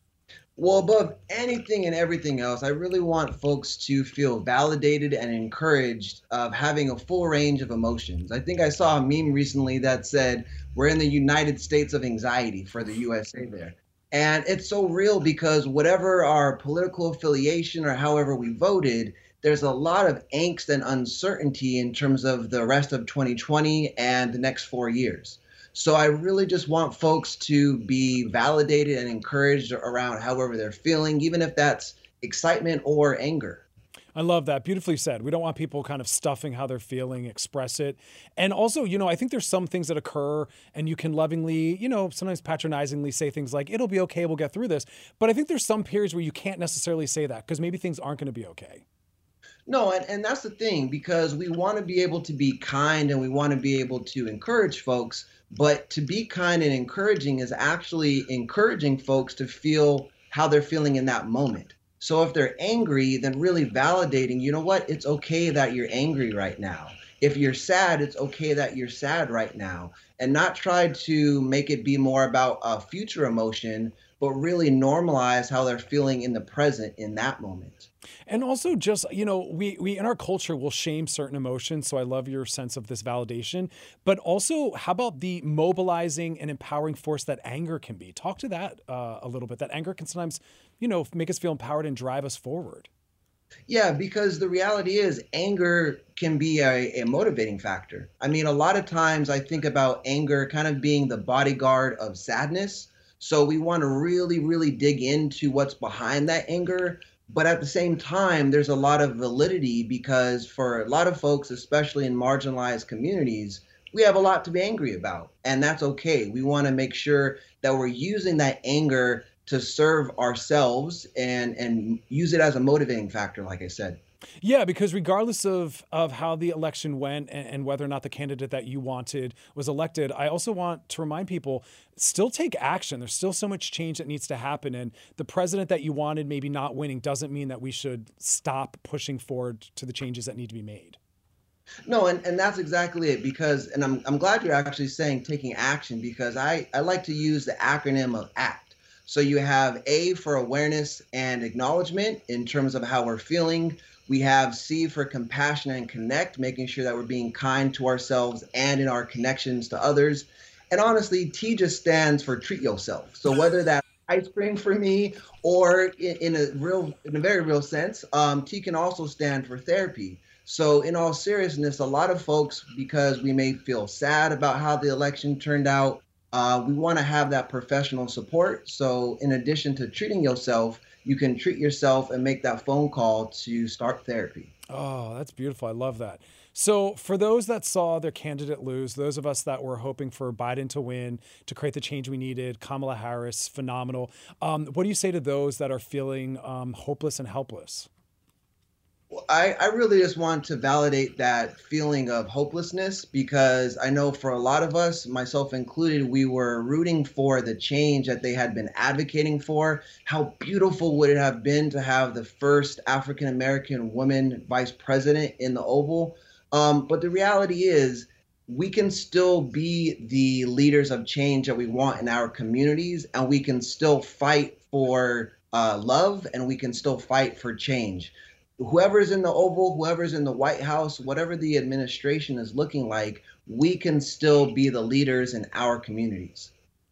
Well, above anything and everything else, I really want folks to feel validated and encouraged of having a full range of emotions. I think I saw a meme recently that said, we're in the United States of anxiety for the USA there. And it's so real because whatever our political affiliation or however we voted, there's a lot of angst and uncertainty in terms of the rest of 2020 and the next 4 years. So I really just want folks to be validated and encouraged around however they're feeling, even if that's excitement or anger. I love that. Beautifully said. We don't want people kind of stuffing how they're feeling, express it. And also, I think there's some things that occur and you can lovingly, sometimes patronizingly say things like, it'll be okay, we'll get through this. But I think there's some periods where you can't necessarily say that because maybe things aren't going to be okay. No, and that's the thing, because we want to be able to be kind and we want to be able to encourage folks. But to be kind and encouraging is actually encouraging folks to feel how they're feeling in that moment. So if they're angry, then really validating, you know what, it's okay that you're angry right now. If you're sad, it's okay that you're sad right now. And not try to make it be more about a future emotion, but really normalize how they're feeling in the present in that moment. And also just, we in our culture will shame certain emotions. So I love your sense of this validation. But also, how about the mobilizing and empowering force that anger can be? Talk to that a little bit. That anger can sometimes, make us feel empowered and drive us forward. Yeah, because the reality is anger can be a motivating factor. I mean, a lot of times I think about anger kind of being the bodyguard of sadness. So we want to really, really dig into what's behind that anger. But at the same time, there's a lot of validity because for a lot of folks, especially in marginalized communities, we have a lot to be angry about. And that's okay. We want to make sure that we're using that anger to serve ourselves and use it as a motivating factor, like I said. Yeah, because regardless of how the election went and whether or not the candidate that you wanted was elected, I also want to remind people, still take action. There's still so much change that needs to happen. And the president that you wanted maybe not winning doesn't mean that we should stop pushing forward to the changes that need to be made. No, and that's exactly it, because, and I'm glad you're actually saying taking action, because I like to use the acronym of ACT. So you have A for awareness and acknowledgement in terms of how we're feeling. We have C for compassion and connect, making sure that we're being kind to ourselves and in our connections to others. And honestly, T just stands for treat yourself. So whether that's ice cream for me, or in a very real sense, T can also stand for therapy. So in all seriousness, a lot of folks, because we may feel sad about how the election turned out, we want to have that professional support. So in addition to treating yourself, you can treat yourself and make that phone call to start therapy. Oh, that's beautiful. I love that. So for those that saw their candidate lose, those of us that were hoping for Biden to win, to create the change we needed, Kamala Harris, phenomenal. What do you say to those that are feeling hopeless and helpless? Well, I really just want to validate that feeling of hopelessness, because I know for a lot of us, myself included, we were rooting for the change that they had been advocating for. How beautiful would it have been to have the first African-American woman vice president in the Oval? But the reality is, we can still be the leaders of change that we want in our communities, and we can still fight for love, and we can still fight for change. Whoever's in the Oval, whoever's in the White House, whatever the administration is looking like, we can still be the leaders in our communities.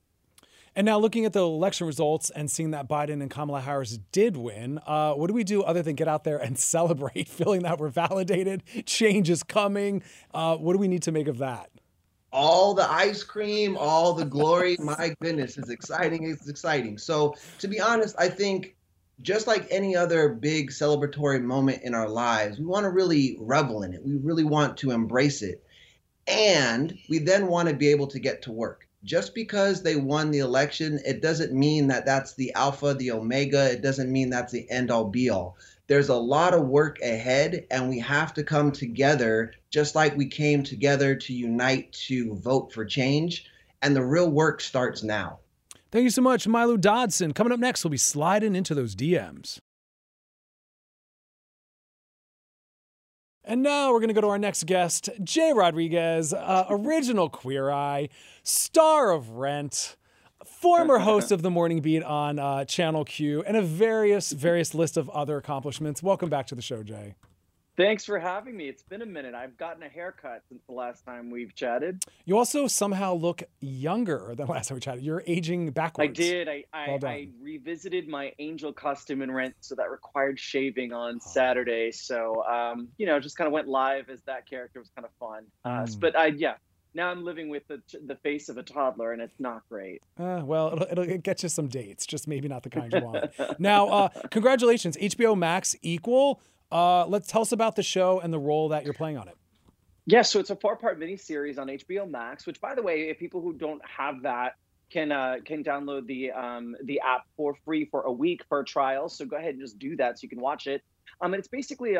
And now looking at the election results and seeing that Biden and Kamala Harris did win, what do we do other than get out there and celebrate, feeling that we're validated, change is coming? What do we need to make of that? All the ice cream, all the glory, my goodness, it's exciting, it's exciting. So to be honest, I think just like any other big celebratory moment in our lives, we want to really revel in it. We really want to embrace it. And we then want to be able to get to work. Just because they won the election, it doesn't mean that that's the alpha, the omega. It doesn't mean that's the end all be all. There's a lot of work ahead, and we have to come together just like we came together to unite to vote for change. And the real work starts now. Thank you so much, Milo Dodson. Coming up next, we'll be sliding into those DMs. And now we're going to go to our next guest, Jay Rodriguez, original Queer Eye, star of Rent, former host of The Morning Beat on Channel Q, and a various list of other accomplishments. Welcome back to the show, Jay. Thanks for having me. It's been a minute. I've gotten a haircut since the last time we've chatted. You also somehow look younger than last time we chatted. You're aging backwards. I did. I revisited my angel costume in Rent, so that required shaving on Saturday. So, just kind of went live as that character. It was kind of fun. But now I'm living with the face of a toddler, and it's not great. Well, it'll get you some dates, just maybe not the kind you want. Now, congratulations, HBO Max Equal. Let's tell us about the show and the role that you're playing on it. Yeah, so it's a 4-part miniseries on HBO Max, which, by the way, if people who don't have that can download the app for free for a week for a trial. So go ahead and just do that so you can watch it. And it's basically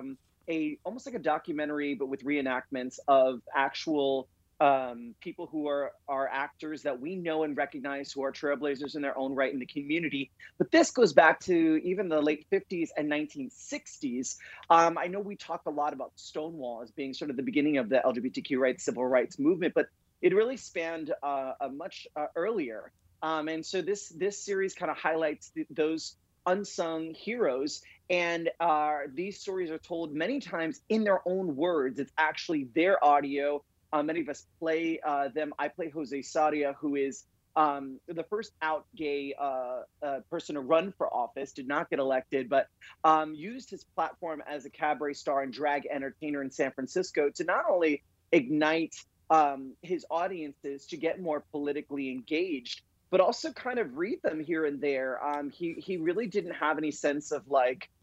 almost like a documentary, but with reenactments of actual people who are actors that we know and recognize, who are trailblazers in their own right in the community. But this goes back to even the late 50s and 1960s. I know we talk a lot about Stonewall as being sort of the beginning of the LGBTQ rights, civil rights movement, but it really spanned much earlier. And so this series kind of highlights those unsung heroes. And these stories are told many times in their own words. It's actually their audio. Many of us play them. I play Jose Sarria, who is the first out gay person to run for office, did not get elected, but used his platform as a cabaret star and drag entertainer in San Francisco to not only ignite his audiences to get more politically engaged, but also kind of read them here and there. He really didn't have any sense of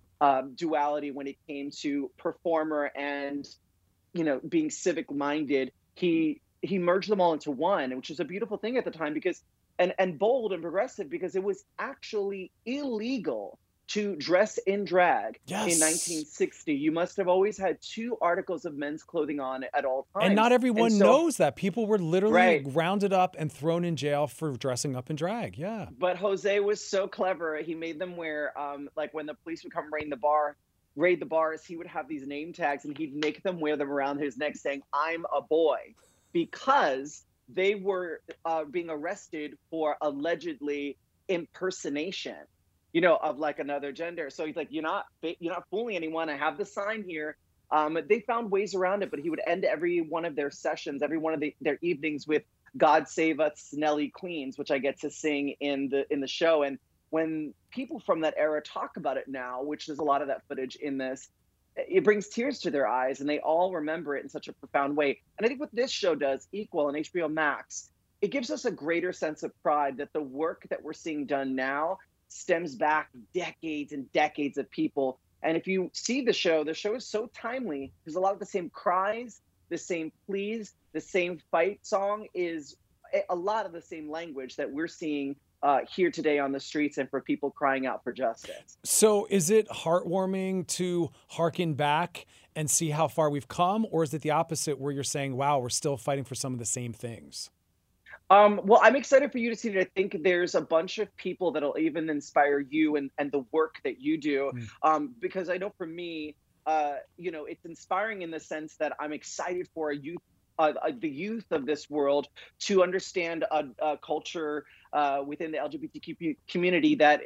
duality when it came to performer and being civic minded. He merged them all into one, which was a beautiful thing at the time, because and bold and progressive, because it was actually illegal to dress in drag in 1960. You must have always had 2 articles of men's clothing on at all times. And not everyone knows that. People were literally rounded up and thrown in jail for dressing up in drag. Yeah. But Jose was so clever. He made them wear, when the police would come raid the bar, raid the bars, he would have these name tags and he'd make them wear them around his neck saying, "I'm a boy," because they were being arrested for allegedly impersonation, of like another gender. So he's like, you're not fooling anyone. I have the sign here. They found ways around it, but he would end every one of their sessions, every one of their evenings with "God Save Us, Nelly Queens," which I get to sing in the show. And when people from that era talk about it now, which there's a lot of that footage in this, it brings tears to their eyes, and they all remember it in such a profound way. And I think what this show does, Equal on HBO Max, it gives us a greater sense of pride that the work that we're seeing done now stems back decades and decades of people. And if you see the show is so timely. There's a lot of the same cries, the same pleas, the same fight song is a lot of the same language that we're seeing here today on the streets and for people crying out for justice. So is it heartwarming to harken back and see how far we've come? Or is it the opposite where you're saying, wow, we're still fighting for some of the same things? Well, I'm excited for you to see it. I think there's a bunch of people that'll even inspire you and the work that you do. Because I know for me, it's inspiring in the sense that I'm excited for the youth of this world to understand a culture within the LGBTQ community that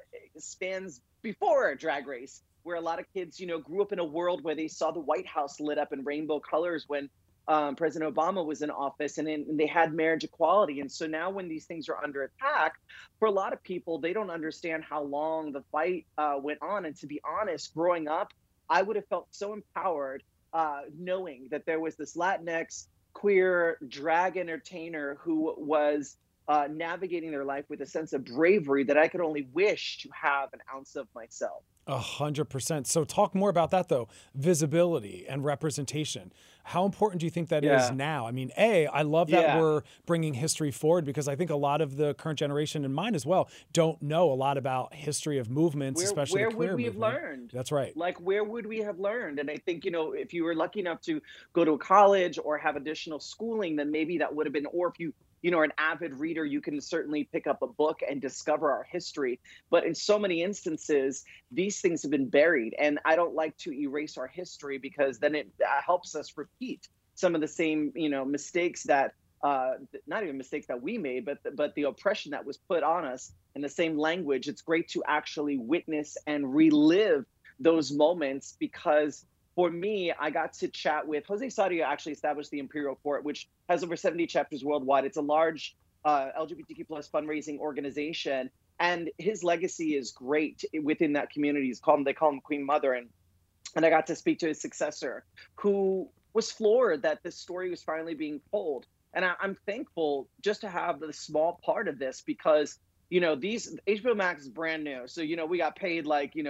spans before Drag Race, where a lot of kids, grew up in a world where they saw the White House lit up in rainbow colors when President Obama was in office, and they had marriage equality. And so now when these things are under attack, for a lot of people, they don't understand how long the fight went on. And to be honest, growing up, I would have felt so empowered knowing that there was this Latinx queer drag entertainer who was navigating their life with a sense of bravery that I could only wish to have an ounce of myself. 100%. So talk more about that, though. Visibility and representation. How important do you think that is now? I mean, I love that we're bringing history forward, because I think a lot of the current generation, and mine as well, don't know a lot about history of movements, especially the queer movement. Where would we have learned? That's right. Like, where would we have learned? And I think, if you were lucky enough to go to a college or have additional schooling, then maybe that would have been, or if you are an avid reader, you can certainly pick up a book and discover our history. But in so many instances, these things have been buried. And I don't like to erase our history, because then it helps us repeat some of the same, mistakes that, not even mistakes that we made, but the oppression that was put on us in the same language. It's great to actually witness and relive those moments, because for me, I got to chat with Jose Sadia. Actually established the Imperial Court, which has over 70 chapters worldwide. It's a large LGBTQ plus fundraising organization, and his legacy is great within that community. They call him Queen Mother, and I got to speak to his successor, who was floored that this story was finally being told. And I'm thankful just to have the small part of this, because these HBO Max is brand new, so we got paid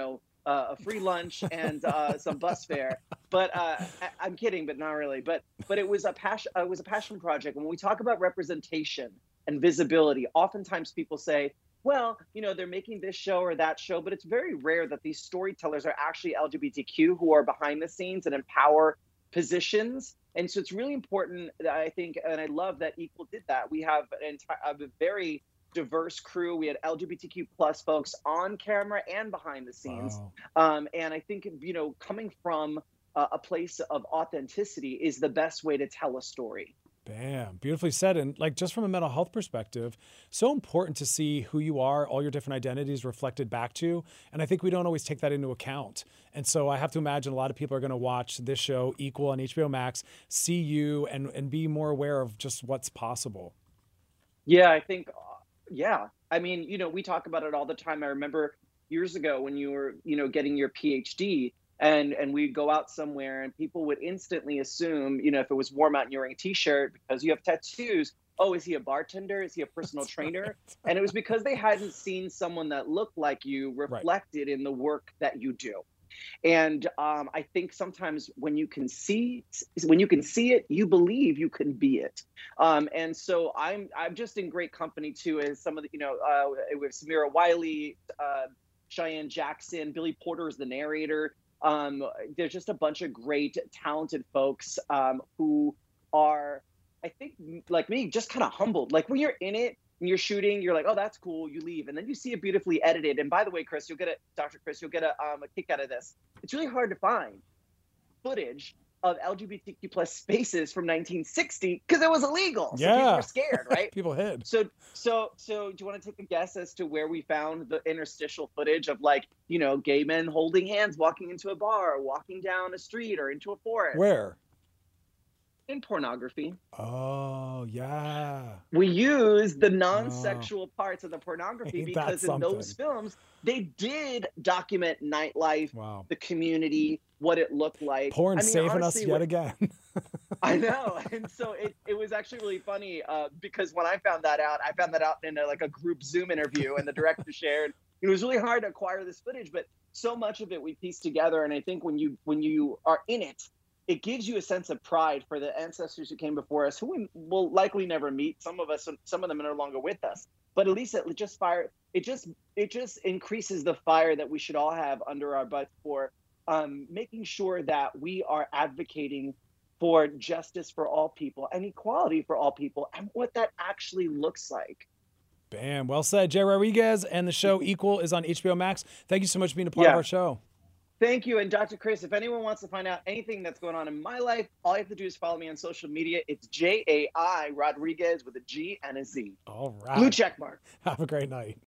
a free lunch and some bus fare, but I'm kidding, but not really. But it was a passion. It was a passion project. When we talk about representation and visibility, oftentimes people say, well, they're making this show or that show, but it's very rare that these storytellers are actually LGBTQ who are behind the scenes and in power positions. And so it's really important, I think, and I love that Equal did that. We have a very diverse crew. We had LGBTQ plus folks on camera and behind the scenes. Wow. And I think, coming from a place of authenticity is the best way to tell a story. Bam. Beautifully said. And just from a mental health perspective, so important to see who you are, all your different identities reflected back to you. And I think we don't always take that into account. And so I have to imagine a lot of people are going to watch this show, Equal on HBO Max, see you and be more aware of just what's possible. Yeah, I think... Yeah. I mean, we talk about it all the time. I remember years ago when you were, getting your PhD and we'd go out somewhere and people would instantly assume, if it was warm out and you're wearing a t-shirt because you have tattoos, oh, is he a bartender? Is he a personal trainer? And it was because they hadn't seen someone that looked like you reflected in the work that you do. And I think sometimes when you can see it, you believe you can be it. And so I'm just in great company too, as some of the, with Samira Wiley, Cheyenne Jackson, Billy Porter is the narrator. There's just a bunch of great, talented folks who are, I think, like me, just kind of humbled. Like when you're in it, and you're shooting, you're like, oh, that's cool. You leave, and then you see it beautifully edited. And by the way, Chris, Dr. Chris, you'll get a kick out of this. It's really hard to find footage of LGBTQ plus spaces from 1960 because it was illegal. So people were scared, right? People hid. So do you want to take a guess as to where we found the interstitial footage of, like, you know, gay men holding hands, walking into a bar, or walking down a street, or into a forest? Where? In pornography. Oh, yeah. We use the non-sexual parts of the pornography Ain't that because in those films, they did document nightlife, the community, what it looked like. Porn saving us yet again. I know. And so it was actually really funny because when I found that out in a group Zoom interview, and the director shared. It was really hard to acquire this footage, but so much of it we pieced together. And I think when you are in it, it gives you a sense of pride for the ancestors who came before us, who we will likely never meet. Some of them are no longer with us. But at least it just increases the fire that we should all have under our butts for making sure that we are advocating for justice for all people and equality for all people, and what that actually looks like. Bam. Well said. Jay Rodriguez, and the show Equal is on HBO Max. Thank you so much for being a part of our show. Thank you. And Dr. Chris, if anyone wants to find out anything that's going on in my life, all you have to do is follow me on social media. It's Jai Rodriguez with a G and a Z. All right. Blue check mark. Have a great night.